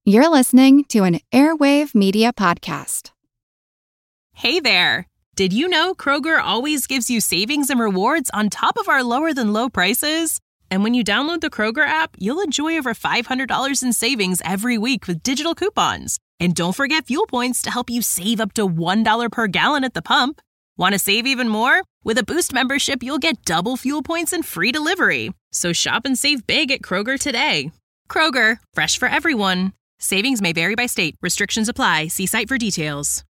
You're listening to an Airwave Media Podcast. Hey there! Did you know Kroger always gives you savings and rewards on top of our lower-than-low prices? And when you download the Kroger app, you'll enjoy over $500 in savings every week with digital coupons. And don't forget fuel points to help you save up to $1 per gallon at the pump. Want to save even more? With a Boost membership, you'll get double fuel points and free delivery. So shop and save big at Kroger today. Kroger, fresh for everyone. Savings may vary by state. Restrictions apply. See site for details.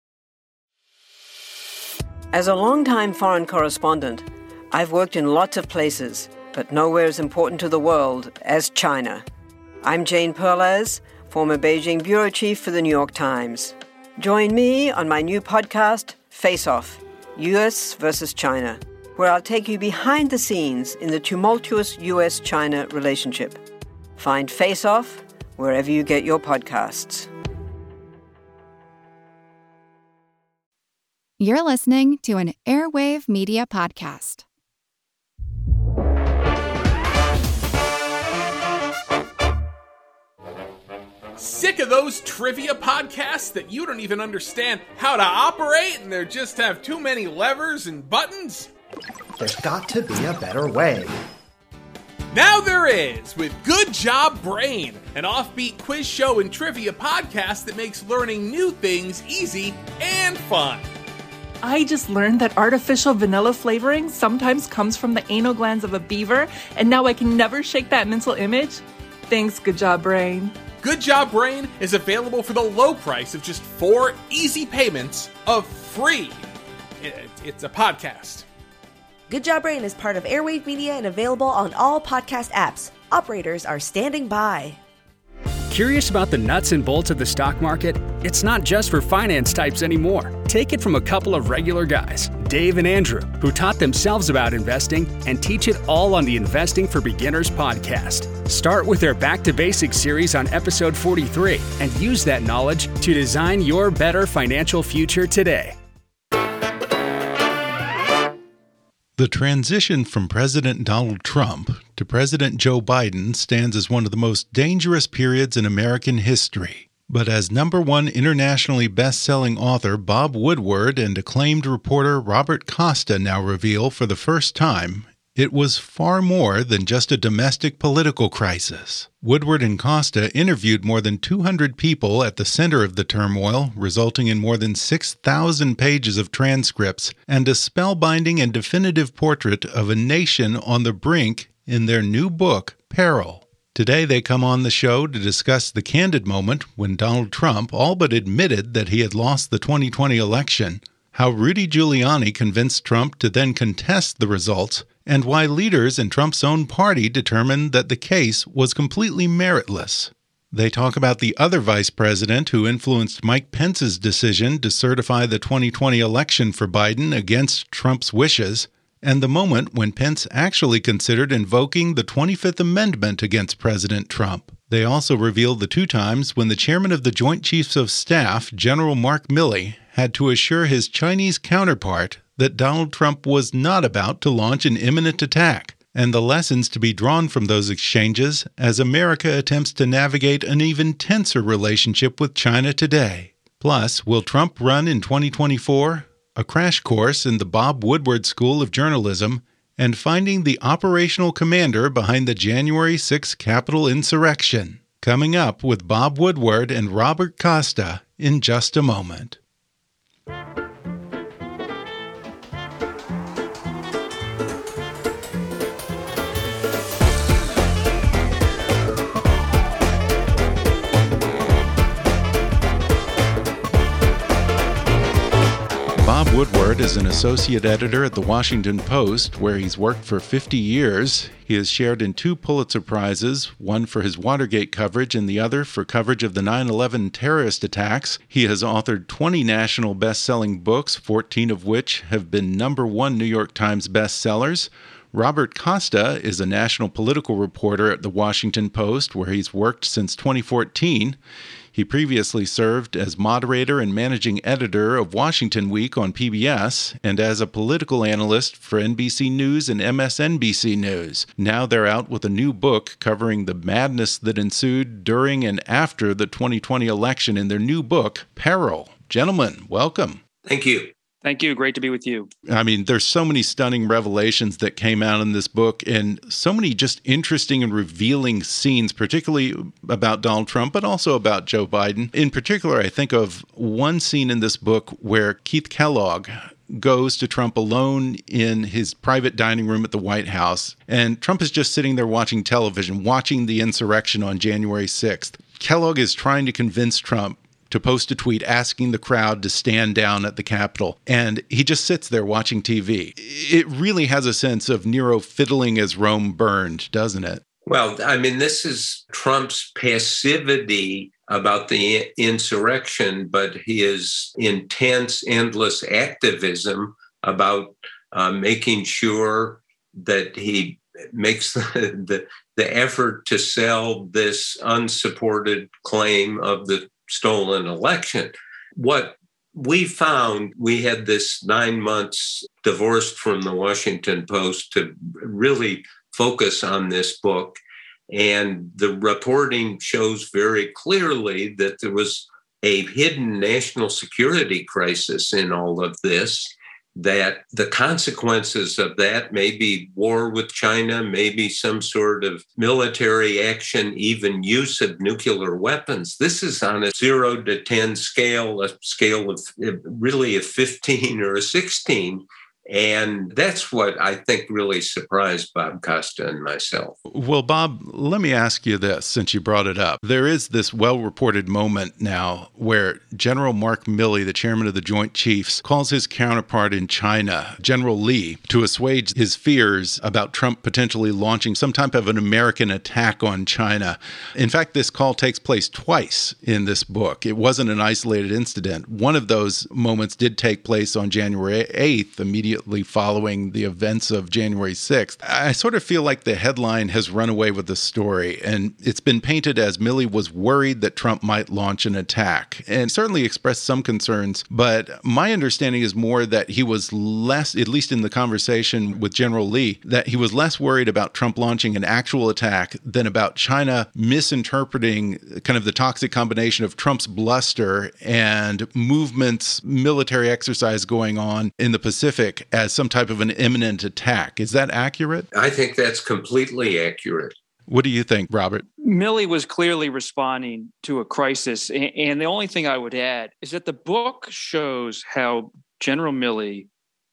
As a longtime foreign correspondent, I've worked in lots of places, but nowhere as important to the world as China. I'm Jane Perlez, former Beijing bureau chief for the New York Times. Join me on my new podcast, Face Off, U.S. versus China, where I'll take you behind the scenes in the tumultuous U.S.-China relationship. Find Face Off wherever you get your podcasts. You're listening to an Airwave Media Podcast. Sick of those trivia podcasts that you don't even understand how to operate and they just have too many levers and buttons? There's got to be a better way. Now there is, with Good Job Brain, an offbeat quiz show and trivia podcast that makes learning new things easy and fun. I just learned that artificial vanilla flavoring sometimes comes from the anal glands of a beaver, and now I can never shake that mental image. Thanks, Good Job Brain. Good Job Brain is available for the low price of just 4 easy payments of free. It's a podcast. Good Job Brain is part of Airwave Media and available on all podcast apps. Operators are standing by. Curious about the nuts and bolts of the stock market? It's not just for finance types anymore. Take it from a couple of regular guys, Dave and Andrew, who taught themselves about investing and teach it all on the Investing for Beginners podcast. Start with their Back to Basics series on episode 43 and use that knowledge to design your better financial future today. The transition from President Donald Trump to President Joe Biden stands as one of the most dangerous periods in American history. But as #1 internationally best-selling author Bob Woodward and acclaimed reporter Robert Costa now reveal for the first time, it was far more than just a domestic political crisis. Woodward and Costa interviewed more than 200 people at the center of the turmoil, resulting in more than 6,000 pages of transcripts and a spellbinding and definitive portrait of a nation on the brink in their new book, Peril. Today they come on the show to discuss the candid moment when Donald Trump all but admitted that he had lost the 2020 election, how Rudy Giuliani convinced Trump to then contest the results, and why leaders in Trump's own party determined that the case was completely meritless. They talk about the other vice president who influenced Mike Pence's decision to certify the 2020 election for Biden against Trump's wishes, and the moment when Pence actually considered invoking the 25th Amendment against President Trump. They also revealed the 2 times when the chairman of the Joint Chiefs of Staff, General Mark Milley, had to assure his Chinese counterpart that Donald Trump was not about to launch an imminent attack, and the lessons to be drawn from those exchanges as America attempts to navigate an even tenser relationship with China today. Plus, will Trump run in 2024? A crash course in the Bob Woodward School of Journalism, and finding the operational commander behind the January 6th Capitol insurrection. Coming up with Bob Woodward and Robert Costa in just a moment. Bob Woodward is an associate editor at The Washington Post, where he's worked for 50 years. He has shared in 2 Pulitzer Prizes, one for his Watergate coverage and the other for coverage of the 9/11 terrorist attacks. He has authored 20 national best-selling books, 14 of which have been #1 New York Times bestsellers. Robert Costa is a national political reporter at The Washington Post, where he's worked since 2014. He previously served as moderator and managing editor of Washington Week on PBS and as a political analyst for NBC News and MSNBC News. Now they're out with a new book covering the madness that ensued during and after the 2020 election in their new book, Peril. Gentlemen, welcome. Thank you. Thank you. Great to be with you. I mean, there's so many stunning revelations that came out in this book and so many just interesting and revealing scenes, particularly about Donald Trump, but also about Joe Biden. In particular, I think of one scene in this book where Keith Kellogg goes to Trump alone in his private dining room at the White House, and Trump is just sitting there watching television, watching the insurrection on January 6th. Kellogg is trying to convince Trump to post a tweet asking the crowd to stand down at the Capitol. And he just sits there watching TV. It really has a sense of Nero fiddling as Rome burned, doesn't it? Well, I mean, this is Trump's passivity about the insurrection, but his intense, endless activism about making sure that he makes the effort to sell this unsupported claim of the stolen election. What we found, we had this 9 months divorced from the Washington Post to really focus on this book. And the reporting shows very clearly that there was a hidden national security crisis in all of this, that the consequences of that may be war with China, maybe some sort of military action, even use of nuclear weapons. This is on a 0 to 10 scale, a scale of really a 15 or a 16. And that's what I think really surprised Bob Costa and myself. Well, Bob, let me ask you this, since you brought it up. There is this well-reported moment now where General Mark Milley, the chairman of the Joint Chiefs, calls his counterpart in China, General Li, to assuage his fears about Trump potentially launching some type of an American attack on China. In fact, this call takes place twice in this book. It wasn't an isolated incident. One of those moments did take place on January 8th, immediately following the events of January 6th. I sort of feel like the headline has run away with the story, and it's been painted as Milley was worried that Trump might launch an attack, and certainly expressed some concerns, but my understanding is more that he was less, at least in the conversation with General Li, that he was less worried about Trump launching an actual attack than about China misinterpreting kind of the toxic combination of Trump's bluster and movements, military exercise going on in the Pacific as some type of an imminent attack. Is that accurate? I think that's completely accurate. What do you think, Robert? Milley was clearly responding to a crisis. And the only thing I would add is that the book shows how General Milley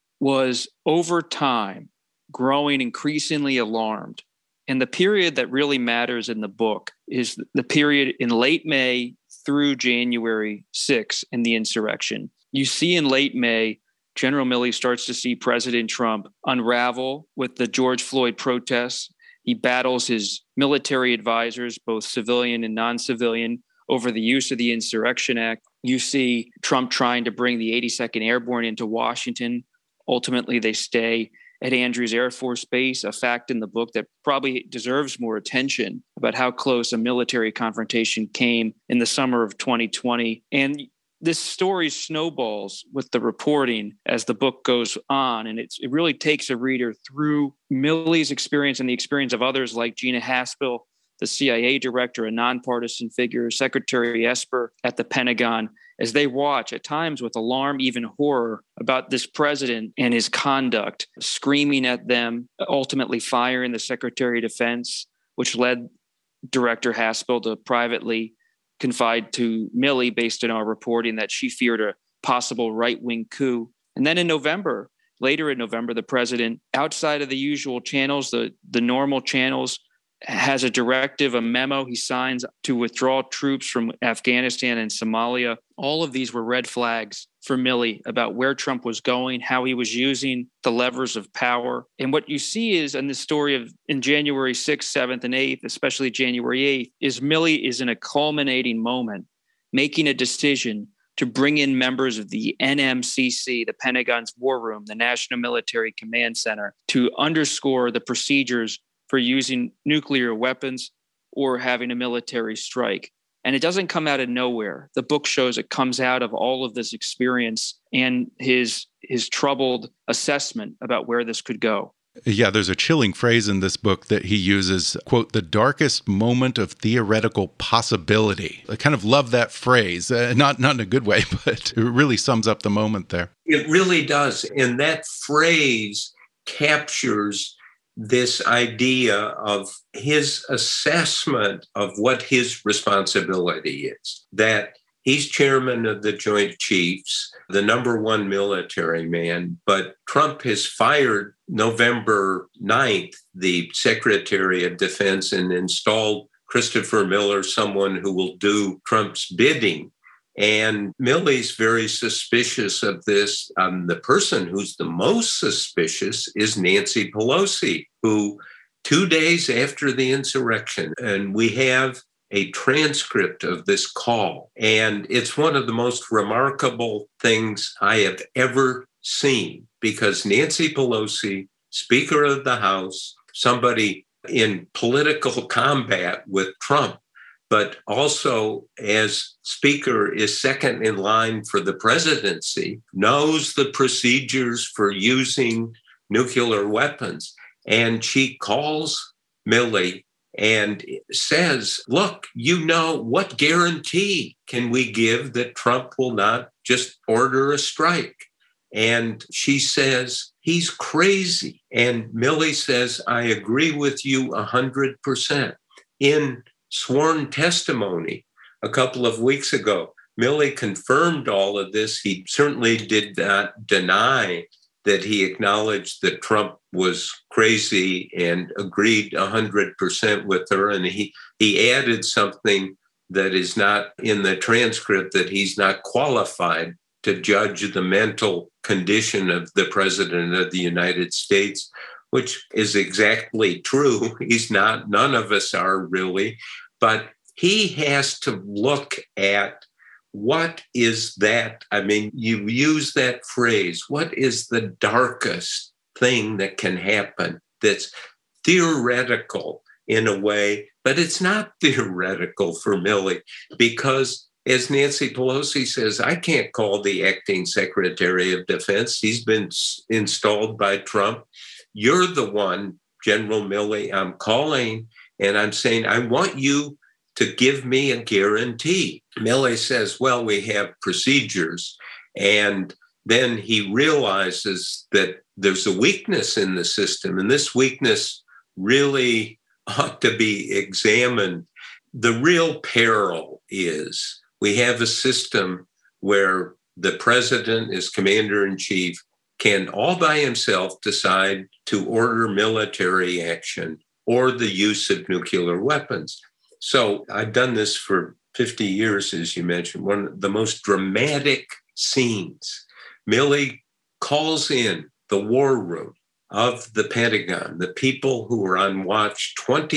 was, over time, growing increasingly alarmed. And the period that really matters in the book is the period in late May through January 6th in the insurrection. You see in late May, General Milley starts to see President Trump unravel with the George Floyd protests. He battles his military advisors, both civilian and non-civilian, over the use of the Insurrection Act. You see Trump trying to bring the 82nd Airborne into Washington. Ultimately, they stay at Andrews Air Force Base, a fact in the book that probably deserves more attention about how close a military confrontation came in the summer of 2020. And this story snowballs with the reporting as the book goes on, and it really takes a reader through Milley's experience and the experience of others like Gina Haspel, the CIA director, a nonpartisan figure, Secretary Esper at the Pentagon, as they watch, at times with alarm, even horror, about this president and his conduct, screaming at them, ultimately firing the Secretary of Defense, which led Director Haspel to privately confide to Milley, based on our reporting, that she feared a possible right-wing coup. And then later in November, the president, outside of the usual channels, the normal channels, has a directive, a memo he signs to withdraw troops from Afghanistan and Somalia. All of these were red flags for Milley about where Trump was going, how he was using the levers of power. And what you see is in the story of in January 6th, 7th, and 8th, especially January 8th, is Milley is in a culminating moment, making a decision to bring in members of the NMCC, the Pentagon's War Room, the National Military Command Center, to underscore the procedures for using nuclear weapons or having a military strike. And it doesn't come out of nowhere. The book shows it comes out of all of this experience and his troubled assessment about where this could go. Yeah, there's a chilling phrase in this book that he uses, quote, the darkest moment of theoretical possibility. I kind of love that phrase, not in a good way, but it really sums up the moment there. It really does. And that phrase captures this idea of his assessment of what his responsibility is, that he's chairman of the Joint Chiefs, the number one military man, but Trump has fired November 9th, the Secretary of Defense, and installed Christopher Miller, someone who will do Trump's bidding. And Milley's very suspicious of this. The person who's the most suspicious is Nancy Pelosi, who 2 days after the insurrection, and we have a transcript of this call. And it's one of the most remarkable things I have ever seen, because Nancy Pelosi, Speaker of the House, somebody in political combat with Trump, but also as Speaker is second in line for the presidency, knows the procedures for using nuclear weapons. And she calls Milley and says, look, what guarantee can we give that Trump will not just order a strike? And she says, he's crazy. And Milley says, I agree with you 100%. In sworn testimony a couple of weeks ago, Milley confirmed all of this. He certainly did not deny that he acknowledged that Trump was crazy and agreed 100% with her. And he added something that is not in the transcript, that he's not qualified to judge the mental condition of the President of the United States, which is exactly true. He's not, none of us are really, but he has to look at what is that? I mean, you use that phrase, what is the darkest thing that can happen that's theoretical in a way, but it's not theoretical for Milley, because as Nancy Pelosi says, I can't call the acting Secretary of Defense. He's been installed by Trump. You're the one, General Milley, I'm calling, and I'm saying, I want you to give me a guarantee. Milley says, well, we have procedures. And then he realizes that there's a weakness in the system, and this weakness really ought to be examined. The real peril is we have a system where the president is commander-in-chief, can all by himself decide to order military action or the use of nuclear weapons. So I've done this for 50 years, as you mentioned, one of the most dramatic scenes. Milley calls in the war room of the Pentagon, the people who are on watch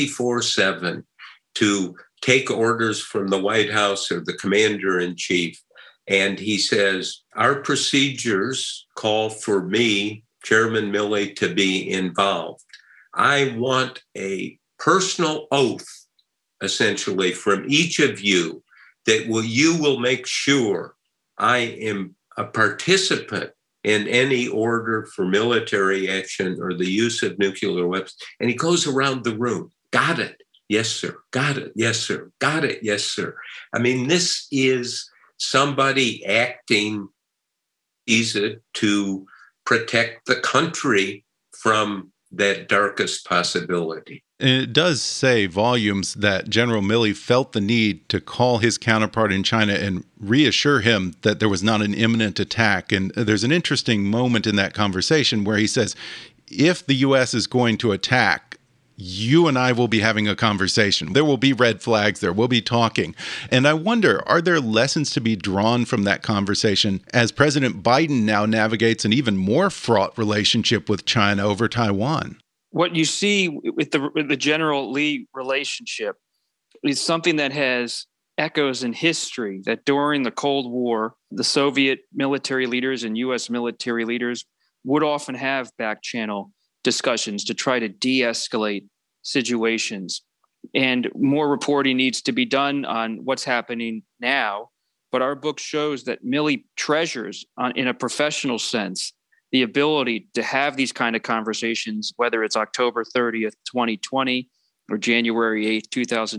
24/7 to take orders from the White House or the commander-in-chief. And he says, our procedures call for me, Chairman Milley, to be involved. I want a personal oath, essentially, from each of you that you will make sure I am a participant in any order for military action or the use of nuclear weapons. And he goes around the room. Got it. Yes, sir. Got it. Yes, sir. Got it. Yes, sir. I mean, this is somebody acting easy to protect the country from that darkest possibility. And it does say volumes that General Milley felt the need to call his counterpart in China and reassure him that there was not an imminent attack. And there's an interesting moment in that conversation where he says, if the U.S. is going to attack, you and I will be having a conversation. There will be red flags. There will be talking. And I wonder, are there lessons to be drawn from that conversation as President Biden now navigates an even more fraught relationship with China over Taiwan? What you see with the General Lee relationship is something that has echoes in history, that during the Cold War, the Soviet military leaders and U.S. military leaders would often have back channel discussions to try to de-escalate situations. And more reporting needs to be done on what's happening now. But our book shows that Milley treasures, in a professional sense, the ability to have these kind of conversations, whether it's October 30th, 2020 or January 8th,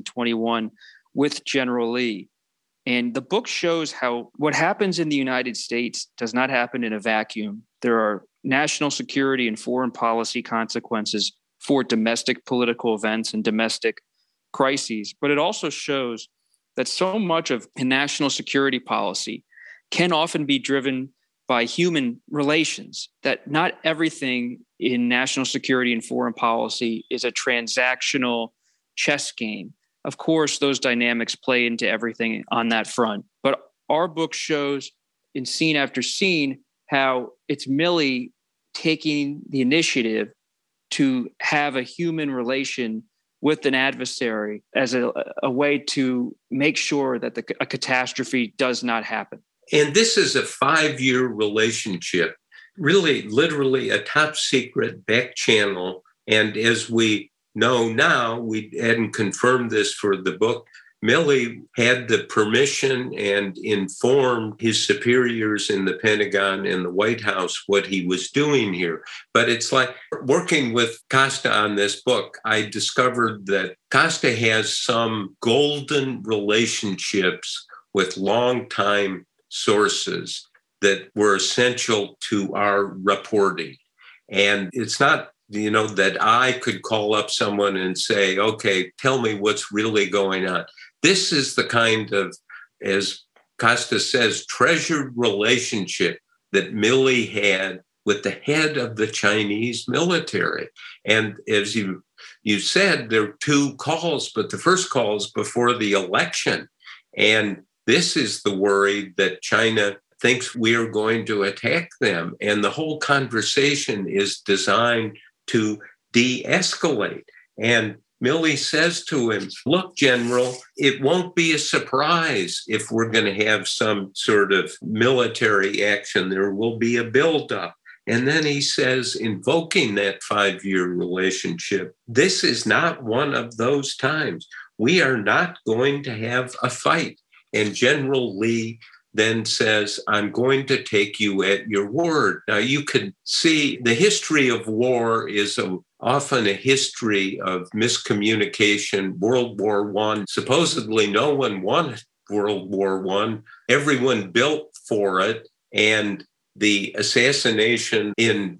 2021, with General Lee. And the book shows how what happens in the United States does not happen in a vacuum. There are national security and foreign policy consequences for domestic political events and domestic crises. But it also shows that so much of national security policy can often be driven by human relations, that not everything in national security and foreign policy is a transactional chess game. Of course, those dynamics play into everything on that front. But our book shows in scene after scene how it's Milley taking the initiative to have a human relation with an adversary as a way to make sure that a catastrophe does not happen. And this is a 5-year relationship, really, literally a top secret back channel. And as we know now, we hadn't confirmed this for the book, Milley had the permission and informed his superiors in the Pentagon and the White House what he was doing here. But it's like working with Costa on this book, I discovered that Costa has some golden relationships with longtime sources that were essential to our reporting. And it's not, that I could call up someone and say, okay, tell me what's really going on. This is the kind of, as Costa says, treasured relationship that Milley had with the head of the Chinese military. And as you said, there are 2 calls, but the first call is before the election. And this is the worry that China thinks we are going to attack them. And the whole conversation is designed to de-escalate. And Milley says to him, look, General, it won't be a surprise if we're going to have some sort of military action. There will be a buildup. And then he says, invoking that 5-year relationship, this is not one of those times. We are not going to have a fight. And General Lee then says, I'm going to take you at your word. Now, you can see the history of war is often a history of miscommunication. World War I, supposedly no one wanted World War I. Everyone built for it. And the assassination in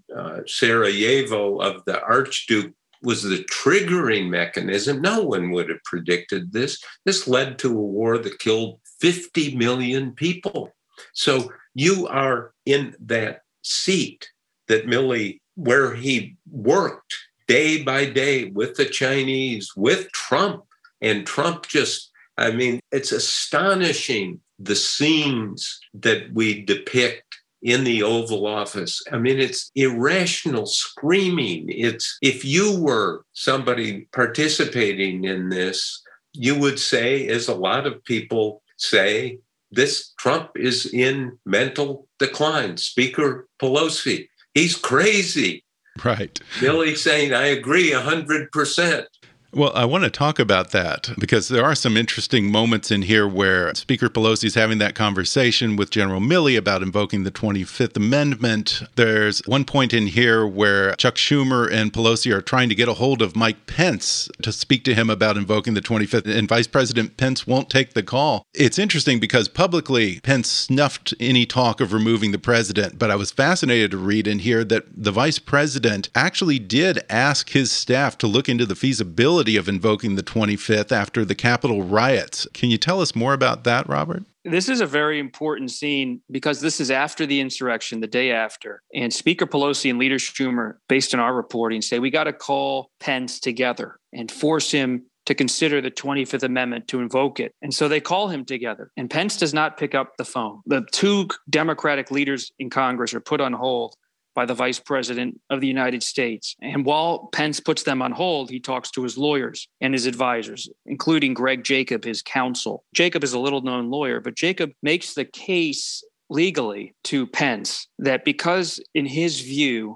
Sarajevo of the Archduke was the triggering mechanism. No one would have predicted this. This led to a war that killed 50 million people. So you are in that seat that Milley, where he worked day by day with the Chinese, with Trump. And Trump it's astonishing the scenes that we depict in the Oval Office. It's irrational screaming. It's, if you were somebody participating in this, you would say, as a lot of people say, this Trump is in mental decline. Speaker Pelosi, he's crazy. Right. Milley saying, I agree 100%. Well, I want to talk about that because there are some interesting moments in here where Speaker Pelosi is having that conversation with General Milley about invoking the 25th Amendment. There's one point in here where Chuck Schumer and Pelosi are trying to get a hold of Mike Pence to speak to him about invoking the 25th, and Vice President Pence won't take the call. It's interesting because publicly Pence snuffed any talk of removing the president, but I was fascinated to read in here that the Vice President actually did ask his staff to look into the feasibility of invoking the 25th after the Capitol riots. Can you tell us more about that, Robert? This is a very important scene because this is after the insurrection, the day after. And Speaker Pelosi and Leader Schumer, based on our reporting, say we got to call Pence together and force him to consider the 25th Amendment, to invoke it. And so they call him together. And Pence does not pick up the phone. The 2 Democratic leaders in Congress are put on hold by the Vice President of the United States. And while Pence puts them on hold, he talks to his lawyers and his advisors, including Greg Jacob, his counsel. Jacob is a little-known lawyer, but Jacob makes the case legally to Pence that because, in his view,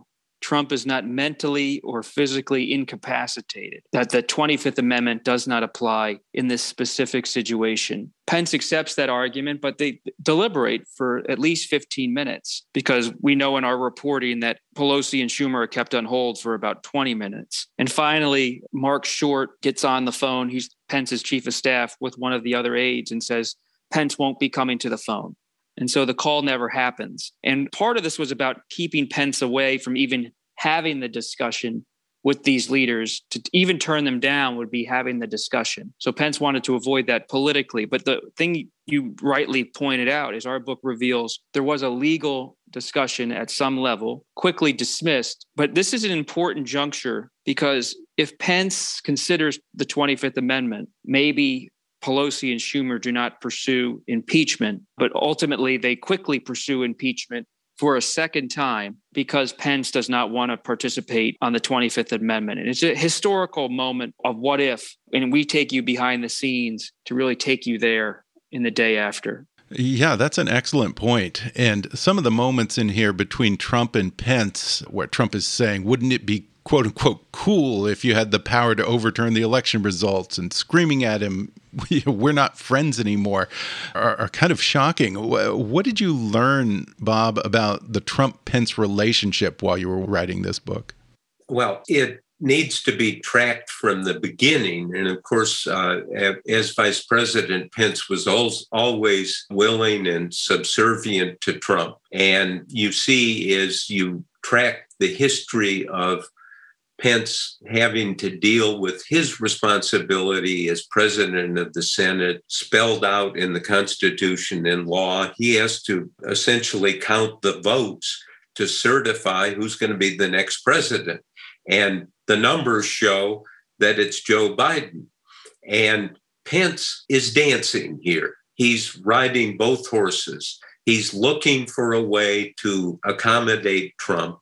Trump is not mentally or physically incapacitated, that the 25th Amendment does not apply in this specific situation. Pence accepts that argument, but they deliberate for at least 15 minutes because we know in our reporting that Pelosi and Schumer are kept on hold for about 20 minutes. And finally, Mark Short gets on the phone. He's Pence's chief of staff with one of the other aides and says, Pence won't be coming to the phone. And so the call never happens. And part of this was about keeping Pence away from even having the discussion with these leaders. To even turn them down would be having the discussion. So Pence wanted to avoid that politically. But the thing you rightly pointed out is our book reveals there was a legal discussion at some level, quickly dismissed. But this is an important juncture because if Pence considers the 25th Amendment, maybe Pelosi and Schumer do not pursue impeachment, but ultimately they quickly pursue impeachment for a second time because Pence does not want to participate on the 25th Amendment. And it's a historical moment of what if, and we take you behind the scenes to really take you there in the day after. Yeah, that's an excellent point. And some of the moments in here between Trump and Pence, where Trump is saying, wouldn't it be quote unquote cool if you had the power to overturn the election results, and screaming at him, we're not friends anymore, are kind of shocking. What did you learn, Bob, about the Trump-Pence relationship while you were writing this book? Well, it needs to be tracked from the beginning. And of course, as vice president, Pence was always willing and subservient to Trump. And you see, as you track the history of Pence having to deal with his responsibility as president of the Senate, spelled out in the Constitution and law, he has to essentially count the votes to certify who's going to be the next president. And the numbers show that it's Joe Biden. And Pence is dancing here. He's riding both horses. He's looking for a way to accommodate Trump.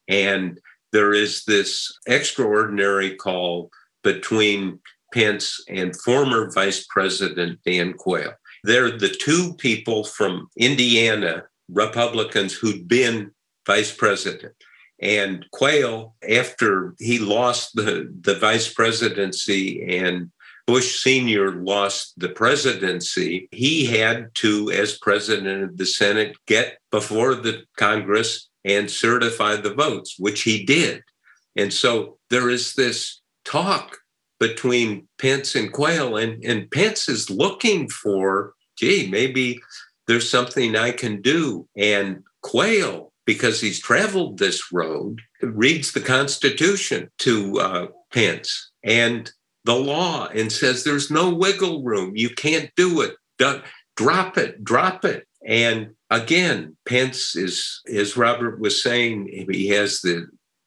And there is this extraordinary call between Pence and former Vice President Dan Quayle. They're the two people from Indiana, Republicans, who'd been vice president. And Quayle, after he lost the vice presidency and Bush Sr. lost the presidency, he had to, as president of the Senate, get before the Congress and certify the votes, which he did. And so there is this talk between Pence and Quayle, and Pence is looking for, maybe there's something I can do. And Quayle, because he's traveled this road, reads the Constitution to Pence and the law and says there's no wiggle room. You can't do it. Drop it. And again, Pence is, as Robert was saying, he has the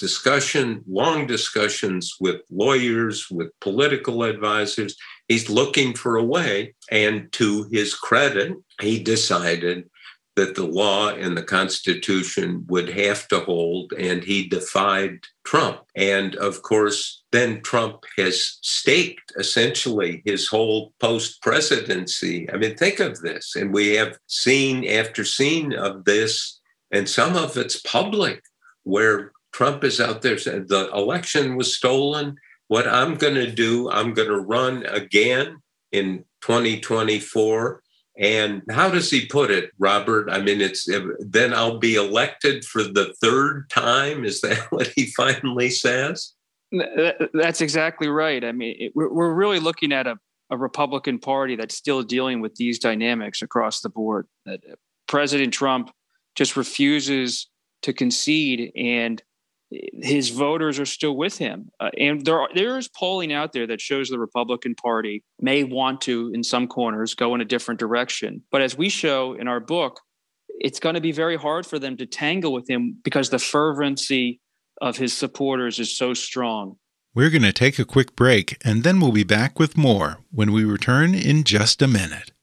long discussions with lawyers, with political advisors. He's looking for a way. And to his credit, he decided that the law and the Constitution would have to hold, and he defied Trump. And of course, then Trump has staked essentially his whole post-presidency. I mean, think of this. And we have scene after scene of this, and some of it's public, where Trump is out there saying the election was stolen. What I'm going to do, I'm going to run again in 2024. And how does he put it, Robert? I mean, then I'll be elected for the third time. Is that what he finally says? That's exactly right. I mean, we're really looking at a Republican Party that's still dealing with these dynamics across the board. President Trump just refuses to concede, and his voters are still with him. And there is polling out there that shows the Republican Party may want to, in some corners, go in a different direction. But as we show in our book, it's going to be very hard for them to tangle with him because the fervency of his supporters is so strong. We're going to take a quick break, and then we'll be back with more when we return in just a minute.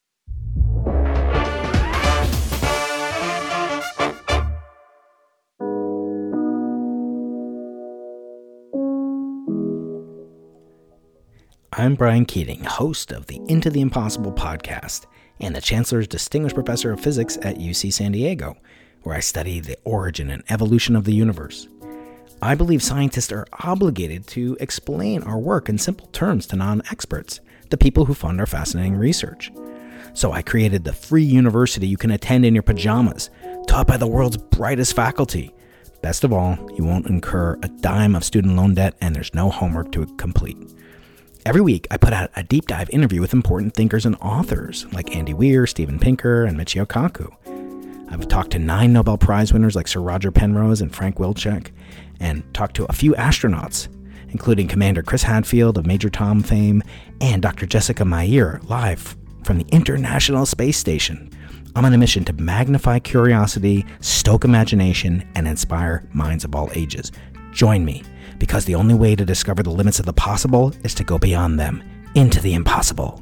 I'm Brian Keating, host of the Into the Impossible podcast and the Chancellor's Distinguished Professor of Physics at UC San Diego, where I study the origin and evolution of the universe. I believe scientists are obligated to explain our work in simple terms to non-experts, the people who fund our fascinating research. So I created the free university you can attend in your pajamas, taught by the world's brightest faculty. Best of all, you won't incur a dime of student loan debt, and there's no homework to complete. Every week, I put out a deep dive interview with important thinkers and authors like Andy Weir, Steven Pinker, and Michio Kaku. I've talked to 9 Nobel Prize winners like Sir Roger Penrose and Frank Wilczek, and talked to a few astronauts, including Commander Chris Hadfield of Major Tom fame and Dr. Jessica Meir, live from the International Space Station. I'm on a mission to magnify curiosity, stoke imagination, and inspire minds of all ages. Join me, because the only way to discover the limits of the possible is to go beyond them, into the impossible.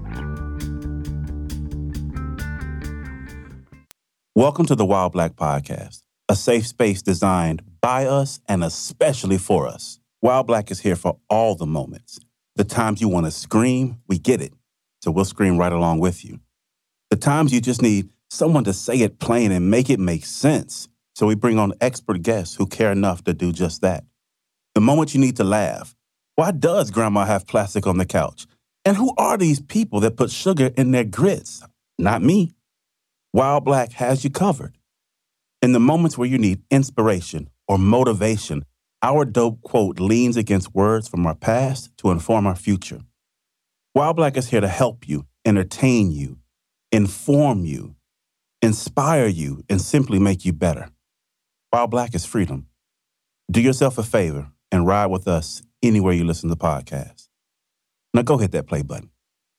Welcome to the Wild Black Podcast, a safe space designed by us and especially for us. Wild Black is here for all the moments. The times you want to scream, we get it, so we'll scream right along with you. The times you just need someone to say it plain and make it make sense, so we bring on expert guests who care enough to do just that. The moment you need to laugh. Why does grandma have plastic on the couch? And who are these people that put sugar in their grits? Not me. Wild Black has you covered. In the moments where you need inspiration or motivation, our dope quote leans against words from our past to inform our future. Wild Black is here to help you, entertain you, inform you, inspire you, and simply make you better. Wild Black is freedom. Do yourself a favor and ride with us anywhere you listen to podcasts. Now go hit that play button.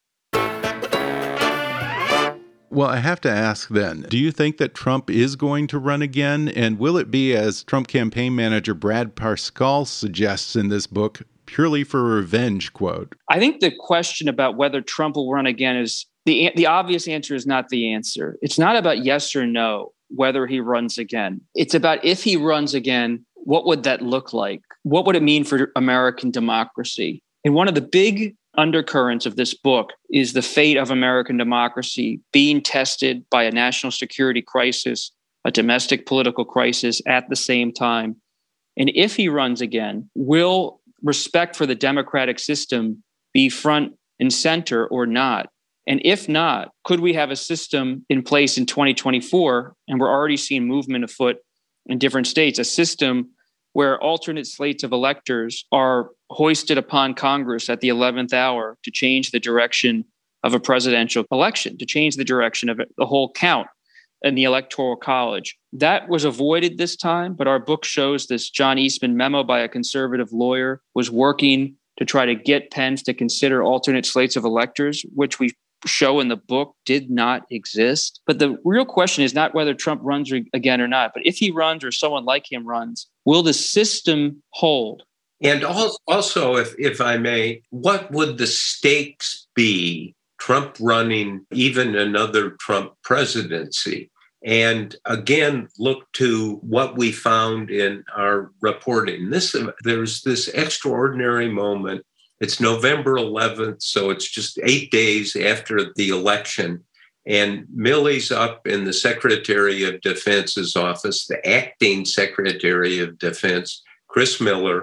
Well, I have to ask then, do you think that Trump is going to run again? And will it be, as Trump campaign manager Brad Parscale suggests in this book, purely for revenge, quote? I think the question about whether Trump will run again is the obvious answer is not the answer. It's not about yes or no, whether he runs again. It's about if he runs again, what would that look like? What would it mean for American democracy? And one of the big undercurrents of this book is the fate of American democracy being tested by a national security crisis, a domestic political crisis at the same time. And if he runs again, will respect for the democratic system be front and center or not? And if not, could we have a system in place in 2024, and we're already seeing movement afoot in different states, a system where alternate slates of electors are hoisted upon Congress at the 11th hour to change the direction of a presidential election, to change the direction of the whole count in the Electoral College. That was avoided this time, but our book shows this John Eastman memo by a conservative lawyer was working to try to get Pence to consider alternate slates of electors, which we show in the book did not exist. But the real question is not whether Trump runs again or not, but if he runs or someone like him runs, will the system hold? And also, if I may, what would the stakes be, Trump running even another Trump presidency? And again, look to what we found in our reporting. There's this extraordinary moment. It's November 11th, so it's just 8 days after the election. And Milley's up in the Secretary of Defense's office, the acting Secretary of Defense, Chris Miller.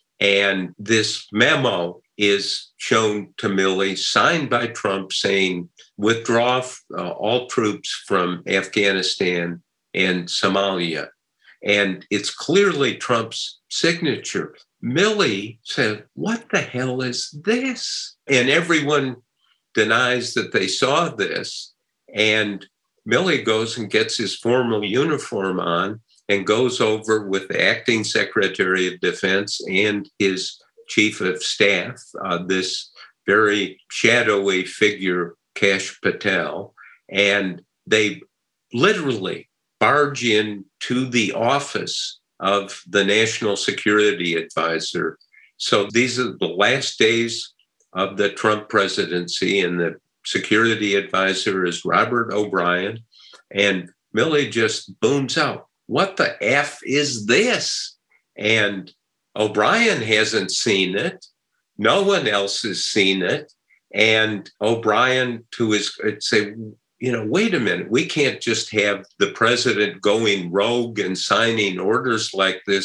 And this memo is shown to Milley, signed by Trump, saying, withdraw all troops from Afghanistan and Somalia. And it's clearly Trump's signature. Milley said, what the hell is this? And everyone denies that they saw this. And Milley goes and gets his formal uniform on and goes over with the acting Secretary of Defense and his chief of staff, this very shadowy figure, Kash Patel. And they literally barge into the office of the National Security Advisor. So these are the last days of the Trump presidency, and the security advisor is Robert O'Brien. And Milley just booms out, what the F is this? And O'Brien hasn't seen it. No one else has seen it. And O'Brien, to his say, wait a minute, we can't just have the president going rogue and signing orders like this.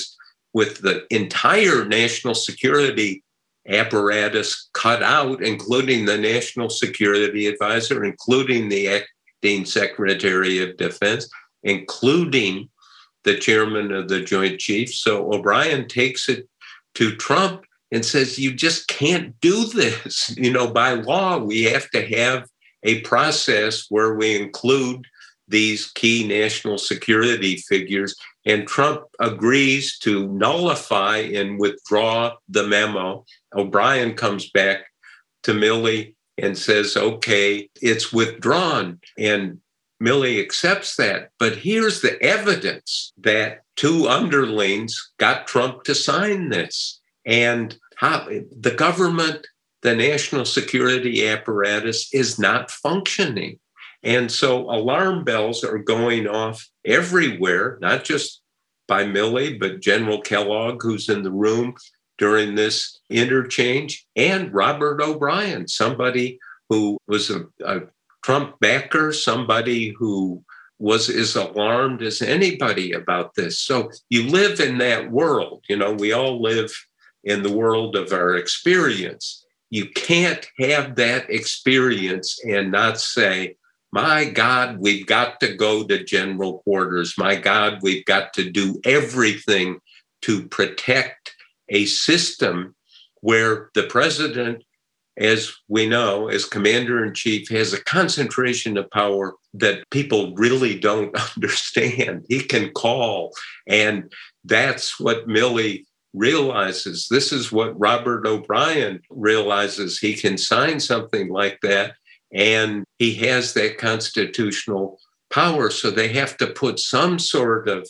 with the entire national security apparatus cut out, including the National Security Advisor, including the acting Secretary of Defense, including the chairman of the Joint Chiefs. So O'Brien takes it to Trump and says, you just can't do this. By law, we have to have a process where we include these key national security figures. And Trump agrees to nullify and withdraw the memo. O'Brien comes back to Milley and says, okay, it's withdrawn. And Milley accepts that. But here's the evidence that two underlings got Trump to sign this. And how the government, the national security apparatus is not functioning. And so alarm bells are going off everywhere, not just by Milley, but General Kellogg, who's in the room during this interchange, and Robert O'Brien, somebody who was a Trump backer, somebody who was as alarmed as anybody about this. So you live in that world. We all live in the world of our experience. You can't have that experience and not say, my God, we've got to go to general quarters. My God, we've got to do everything to protect a system where the president, as we know, as commander-in-chief, has a concentration of power that people really don't understand. He can call, and that's what Milley realizes. This is what Robert O'Brien realizes. He can sign something like that, and he has that constitutional power. So they have to put some sort of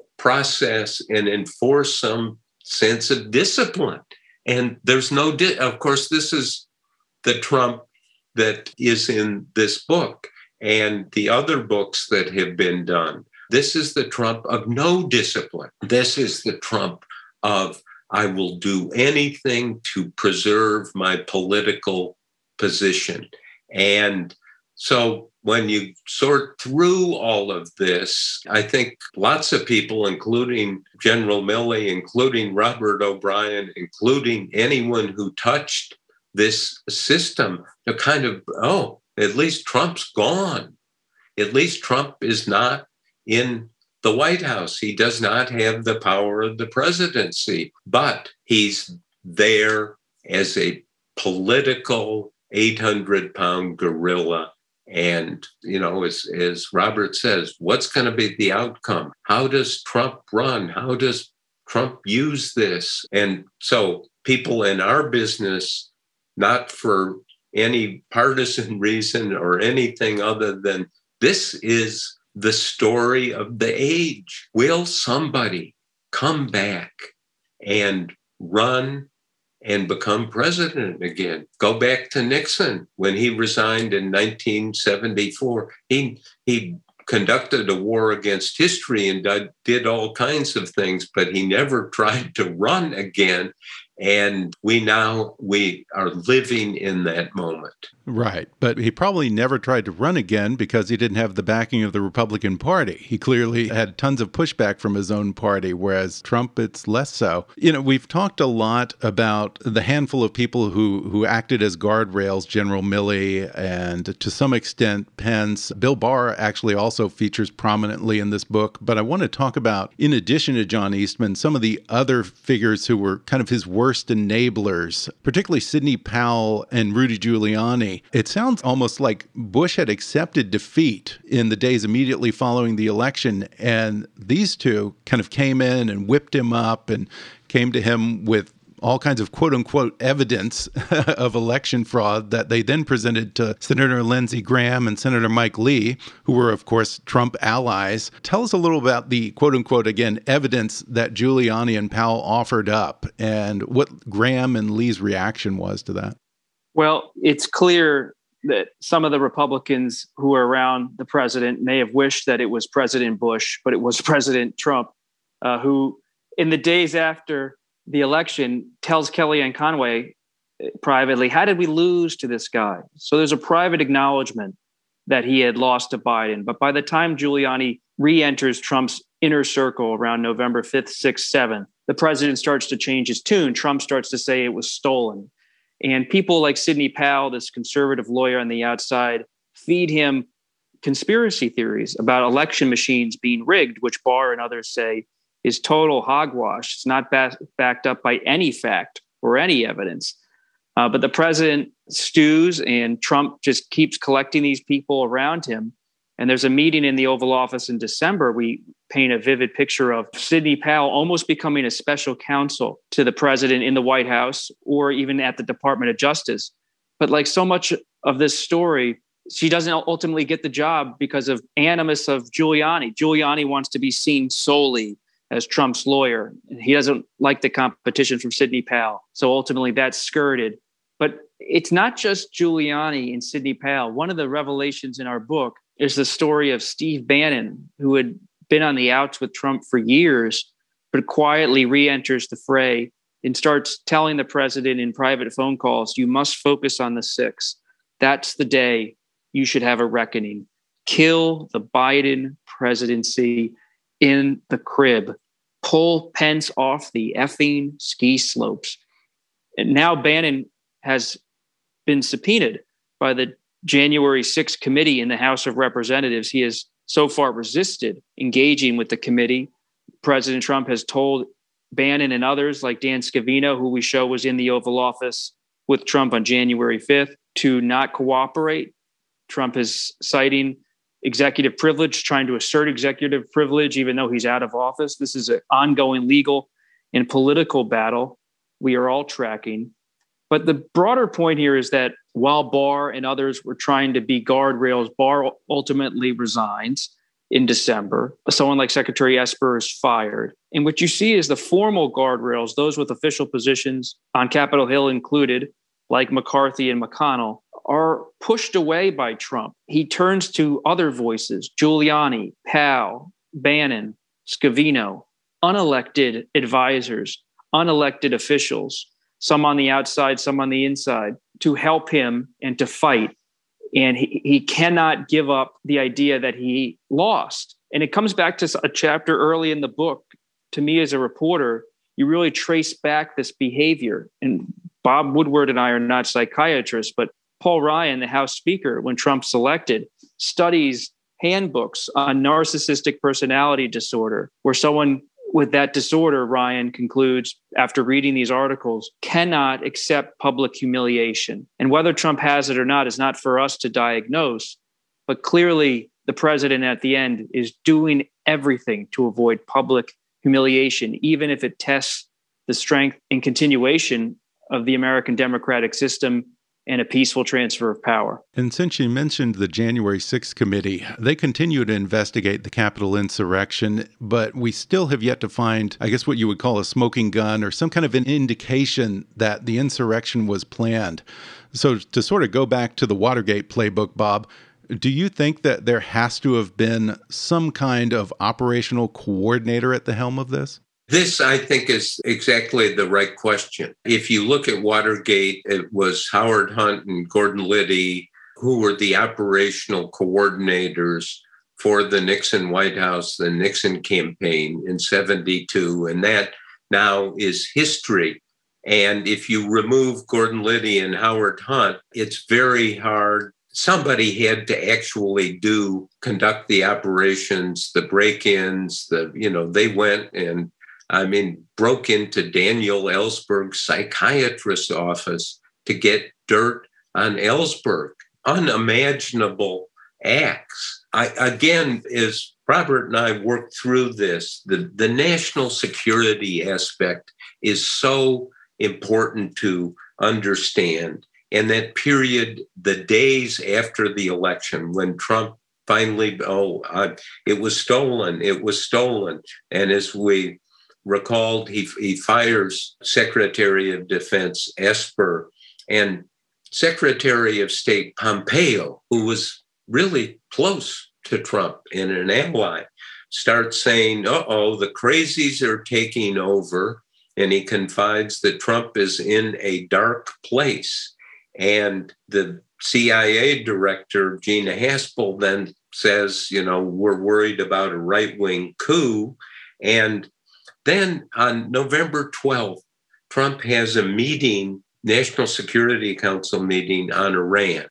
process and enforce some sense of discipline. And there's no, of course, this is the Trump that is in this book and the other books that have been done. This is the Trump of no discipline. This is the Trump of, I will do anything to preserve my political position. And so when you sort through all of this, I think lots of people, including General Milley, including Robert O'Brien, including anyone who touched this system, are kind of, oh, at least Trump's gone. At least Trump is not in the White House. He does not have the power of the presidency, but he's there as a political 800-pound gorilla. And, as Robert says, what's going to be the outcome? How does Trump run? How does Trump use this? And so people in our business, not for any partisan reason or anything other than this is the story of the age. Will somebody come back and run and become president again? Go back to Nixon when he resigned in 1974. He conducted a war against history and did all kinds of things, but he never tried to run again. And we are living in that moment. Right. But he probably never tried to run again because he didn't have the backing of the Republican Party. He clearly had tons of pushback from his own party, whereas Trump, it's less so. We've talked a lot about the handful of people who acted as guardrails, General Milley and to some extent Pence. Bill Barr actually also features prominently in this book. But I want to talk about, in addition to John Eastman, some of the other figures who were kind of his worst enablers, particularly Sidney Powell and Rudy Giuliani. It sounds almost like Bush had accepted defeat in the days immediately following the election, and these two kind of came in and whipped him up and came to him with all kinds of quote-unquote evidence of election fraud that they then presented to Senator Lindsey Graham and Senator Mike Lee, who were, of course, Trump allies. Tell us a little about the quote-unquote, again, evidence that Giuliani and Powell offered up and what Graham and Lee's reaction was to that. Well, it's clear that some of the Republicans who were around the president may have wished that it was President Bush, but it was President Trump, who in the days after the election tells Kellyanne Conway privately, how did we lose to this guy? So there's a private acknowledgement that he had lost to Biden. But by the time Giuliani re-enters Trump's inner circle around November 5th, 6th, 7th, the president starts to change his tune. Trump starts to say it was stolen. And people like Sidney Powell, this conservative lawyer on the outside, feed him conspiracy theories about election machines being rigged, which Barr and others say is total hogwash. It's not backed up by any fact or any evidence. But the president stews, and Trump just keeps collecting these people around him. And there's a meeting in the Oval Office in December. We paint a vivid picture of Sidney Powell almost becoming a special counsel to the president in the White House or even at the Department of Justice. But like so much of this story, she doesn't ultimately get the job because of animus of Giuliani. Giuliani wants to be seen solely as Trump's lawyer. He doesn't like the competition from Sidney Powell. So ultimately that's skirted. But it's not just Giuliani and Sidney Powell. One of the revelations in our book is the story of Steve Bannon, who had been on the outs with Trump for years, but quietly re-enters the fray and starts telling the president in private phone calls, you must focus on the 6th. That's the day you should have a reckoning. Kill the Biden presidency in the crib. Pull Pence off the effing ski slopes. And now Bannon has been subpoenaed by the January 6th committee in the House of Representatives. He has so far resisted engaging with the committee. President Trump has told Bannon and others like Dan Scavino, who we show was in the Oval Office with Trump on January 5th, to not cooperate. Trump is citing executive privilege, trying to assert executive privilege, even though he's out of office. This is an ongoing legal and political battle we are all tracking. But the broader point here is that while Barr and others were trying to be guardrails, Barr ultimately resigns in December. Someone like Secretary Esper is fired. And what you see is the formal guardrails, those with official positions on Capitol Hill included, like McCarthy and McConnell, are pushed away by Trump. He turns to other voices, Giuliani, Powell, Bannon, Scavino, unelected advisors, unelected officials, some on the outside, some on the inside, to help him and to fight. And he cannot give up the idea that he lost. And it comes back to a chapter early in the book. To me, as a reporter, you really trace back this behavior. And Bob Woodward and I are not psychiatrists, but Paul Ryan, the House Speaker, when Trump's elected, studies handbooks on narcissistic personality disorder, where someone with that disorder, Ryan concludes, after reading these articles, cannot accept public humiliation. And whether Trump has it or not is not for us to diagnose, but clearly the president at the end is doing everything to avoid public humiliation, even if it tests the strength and continuation of the American democratic system and a peaceful transfer of power. And since you mentioned the January 6th committee, they continue to investigate the Capitol insurrection, but we still have yet to find, I guess, what you would call a smoking gun or some kind of an indication that the insurrection was planned. So to sort of go back to the Watergate playbook, Bob, do you think that there has to have been some kind of operational coordinator at the helm of this? This, I think, is exactly the right question. If you look at Watergate, it was Howard Hunt and Gordon Liddy who were the operational coordinators for the Nixon White House, the Nixon campaign in 1972, and that now is history. And if you remove Gordon Liddy and Howard Hunt, it's very hard. Somebody had to actually conduct the operations, the break-ins, they went and broke into Daniel Ellsberg's psychiatrist's office to get dirt on Ellsberg. Unimaginable acts. Again, as Robert and I worked through this, the national security aspect is so important to understand. And that period, the days after the election, when Trump finally, it was stolen. And as we recalled, he fires Secretary of Defense Esper and Secretary of State Pompeo, who was really close to Trump and an ally, starts saying, the crazies are taking over. And he confides that Trump is in a dark place. And the CIA director, Gina Haspel, then says, we're worried about a right-wing coup. And Then on November 12th, Trump has a meeting, National Security Council meeting on Iran.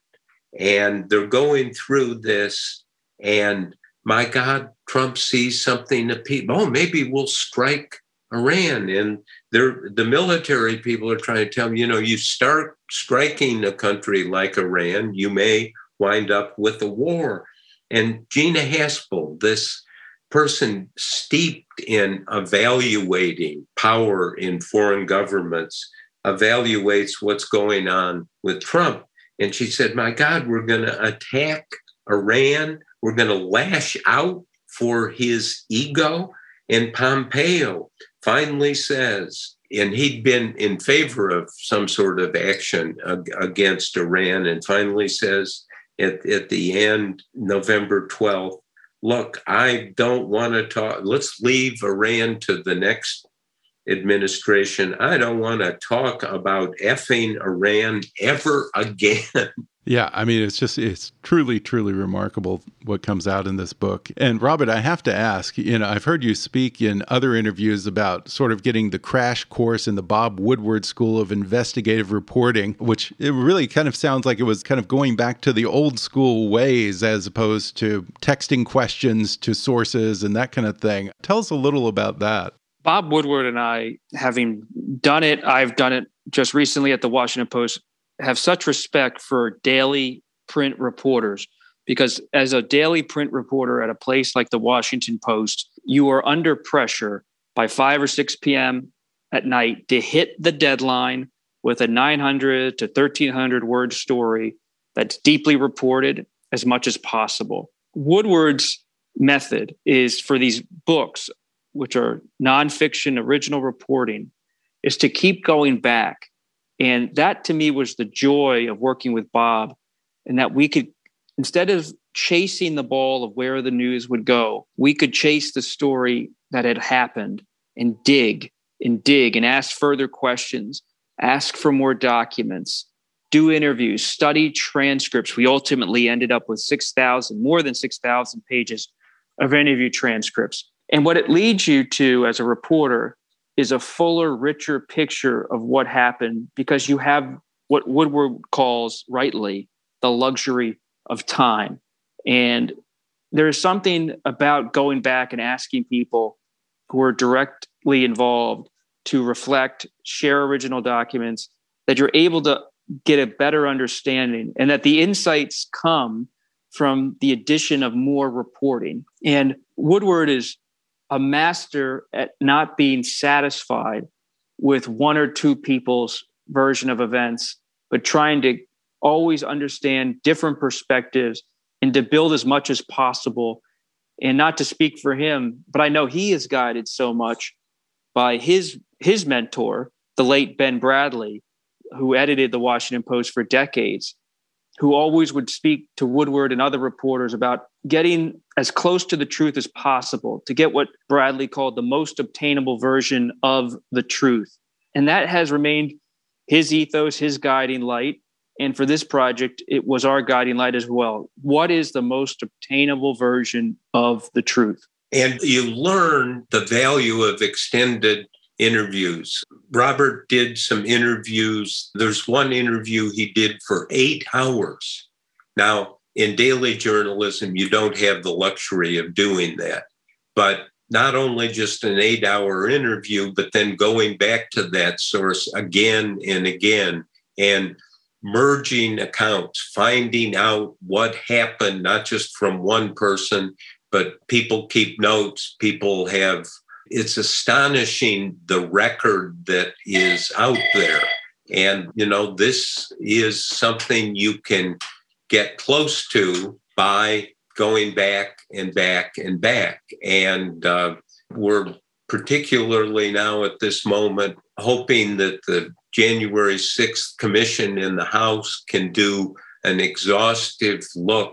And they're going through this. And my God, Trump sees something that people, maybe we'll strike Iran. And the military people are trying to tell him, you start striking a country like Iran, you may wind up with a war. And Gina Haspel, this person steeped in evaluating power in foreign governments, evaluates what's going on with Trump. And she said, my God, we're going to attack Iran. We're going to lash out for his ego. And Pompeo finally says, and he'd been in favor of some sort of action against Iran, and finally says at the end, November 12th, look, I don't want to talk. Let's leave Iran to the next administration. I don't want to talk about effing Iran ever again. Yeah, I mean, it's truly, truly remarkable what comes out in this book. And Robert, I have to ask, I've heard you speak in other interviews about sort of getting the crash course in the Bob Woodward School of Investigative Reporting, which it really kind of sounds like it was kind of going back to the old school ways as opposed to texting questions to sources and that kind of thing. Tell us a little about that. Bob Woodward and I, having done it, I've done it just recently at the Washington Post, have such respect for daily print reporters, because as a daily print reporter at a place like the Washington Post, you are under pressure by 5 or 6 p.m. at night to hit the deadline with a 900 to 1,300 word story that's deeply reported as much as possible. Woodward's method is for these books, which are nonfiction original reporting, is to keep going back. And that to me was the joy of working with Bob, and that we could, instead of chasing the ball of where the news would go, we could chase the story that had happened and dig and ask further questions, ask for more documents, do interviews, study transcripts. We ultimately ended up with more than 6,000 pages of interview transcripts. And what it leads you to as a reporter is a fuller, richer picture of what happened, because you have what Woodward calls, rightly, the luxury of time. And there is something about going back and asking people who are directly involved to reflect, share original documents, that you're able to get a better understanding, and that the insights come from the addition of more reporting. And Woodward is a master at not being satisfied with one or two people's version of events, but trying to always understand different perspectives and to build as much as possible. And not to speak for him, but I know he is guided so much by his mentor, the late Ben Bradley, who edited the Washington Post for decades, who always would speak to Woodward and other reporters about getting as close to the truth as possible, to get what Bradley called the most obtainable version of the truth. And that has remained his ethos, his guiding light. And for this project, it was our guiding light as well. What is the most obtainable version of the truth? And you learn the value of extended interviews. Robert did some interviews. There's one interview he did for 8 hours. Now, in daily journalism, you don't have the luxury of doing that. But not only just an 8-hour interview, but then going back to that source again and again and merging accounts, finding out what happened, not just from one person, but people keep notes, people have. It's astonishing the record that is out there. And, this is something you can get close to by going back and back and back. And we're particularly now at this moment hoping that the January 6th commission in the House can do an exhaustive look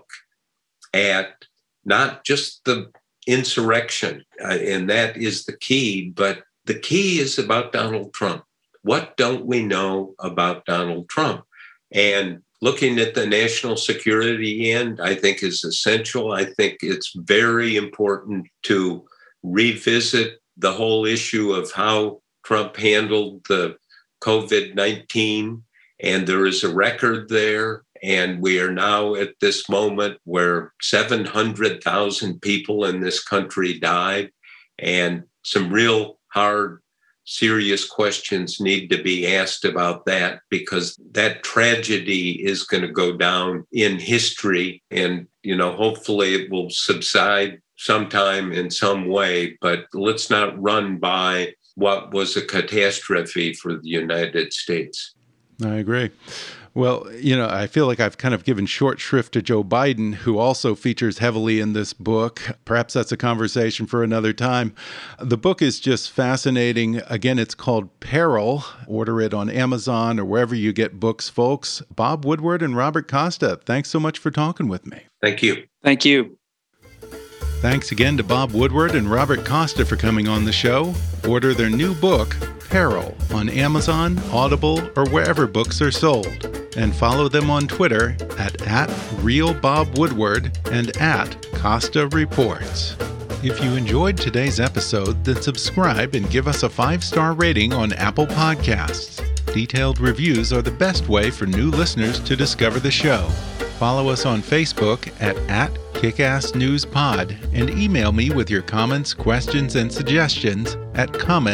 at not just the insurrection, and that is the key, but the key is about Donald Trump. What don't we know about Donald Trump? And looking at the national security end, I think is essential. I think it's very important to revisit the whole issue of how Trump handled the COVID-19, and there is a record there. And we are now at this moment where 700,000 people in this country died, and some real hard, serious questions need to be asked about that, because that tragedy is going to go down in history. And, hopefully it will subside sometime in some way, but let's not run by what was a catastrophe for the United States. I agree. Well, I feel like I've kind of given short shrift to Joe Biden, who also features heavily in this book. Perhaps that's a conversation for another time. The book is just fascinating. Again, it's called Peril. Order it on Amazon or wherever you get books, folks. Bob Woodward and Robert Costa, thanks so much for talking with me. Thank you. Thank you. Thanks again to Bob Woodward and Robert Costa for coming on the show. Order their new book, Peril, on Amazon, Audible, or wherever books are sold. And follow them on Twitter at @RealBobWoodward and @Costa Reports. If you enjoyed today's episode, then subscribe and give us a 5-star rating on Apple Podcasts. Detailed reviews are the best way for new listeners to discover the show. Follow us on Facebook at @KickassNewsPod and email me with your comments, questions, and suggestions at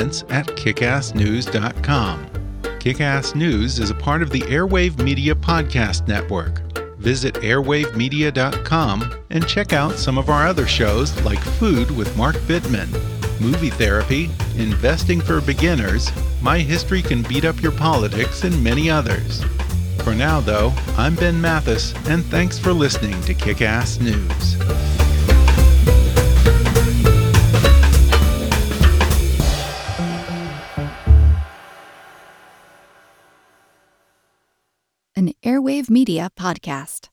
comments@kickassnews.com. Kickass News is a part of the Airwave Media Podcast Network. Visit airwavemedia.com and check out some of our other shows like Food with Mark Bittman, Movie Therapy, Investing for Beginners, My History Can Beat Up Your Politics, and many others. For now, though, I'm Ben Mathis, and thanks for listening to Kickass News. An Airwave Media Podcast.